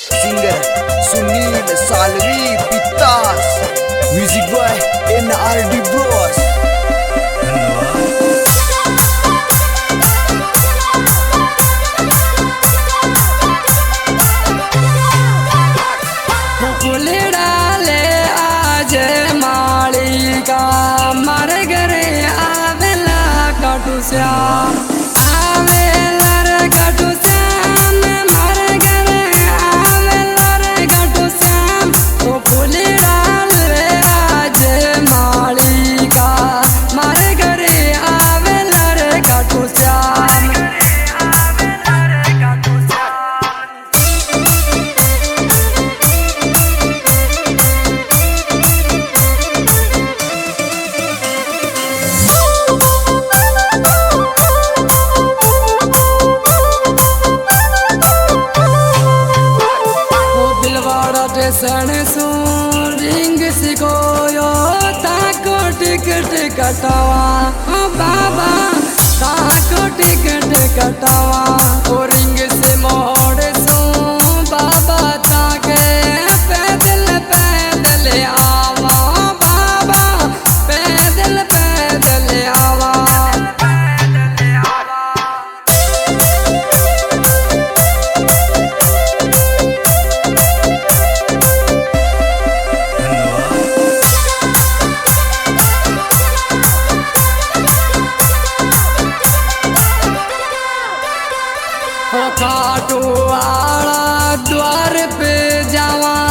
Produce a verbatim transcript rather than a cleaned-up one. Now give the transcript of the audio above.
Singer Sunil Salvi Pitas, Music by N R D Bros. फूले डाले आज मालिका मारे घरे आवेला कटु श्याम आवेला रे कटु श्याम मारे घरे आवेला रे कटु श्याम ओ फूले डाले आज मालिका मारे घरे आवेला रे कटु श्याम। सन सु रिंग सिकोयो ताको टिकट कटावा बाबा ताको टिकट कटावा ओ रिंग से मोड़ सु बाबा ताके पैदल पैदल आवा बाबा पैदल पैदल आवा। खाटू आला द्वार पे जावा